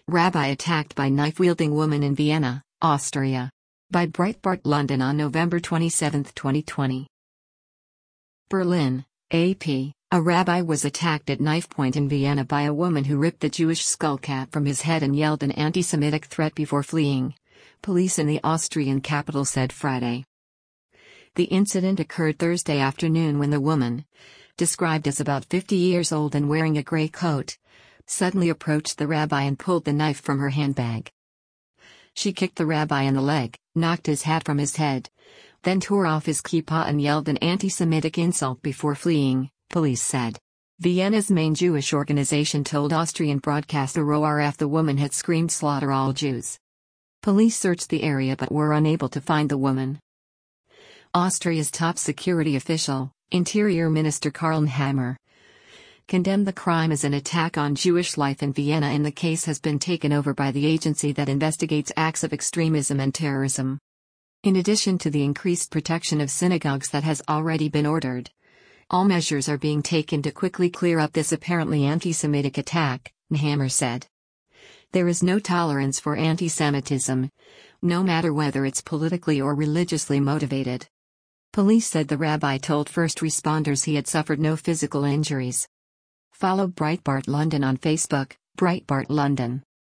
Rabbi attacked by knife-wielding woman in Vienna, Austria. By Breitbart London on November 27, 2020. Berlin, AP. A rabbi was attacked at knife point in Vienna by a woman who ripped the Jewish skullcap from his head and yelled an anti-Semitic threat before fleeing, police in the Austrian capital said Friday. The incident occurred Thursday afternoon when the woman, described as about 50 years old and wearing a gray coat, suddenly approached the rabbi and pulled the knife from her handbag. She kicked the rabbi in the leg, knocked his hat from his head, then tore off his kippah and yelled an anti-Semitic insult before fleeing, police said. Vienna's main Jewish organization told Austrian broadcaster ORF the woman had screamed "Slaughter all Jews." Police searched the area but were unable to find the woman. Austria's top security official, Interior Minister Karl Nehammer, condemned the crime as an attack on Jewish life in Vienna, and the case has been taken over by the agency that investigates acts of extremism and terrorism. In addition to the increased protection of synagogues that has already been ordered, all measures are being taken to quickly clear up this apparently anti-Semitic attack, Nehammer said. There is no tolerance for anti-Semitism, no matter whether it's politically or religiously motivated. Police said the rabbi told first responders he had suffered no physical injuries. Follow Breitbart London on Facebook, Breitbart London.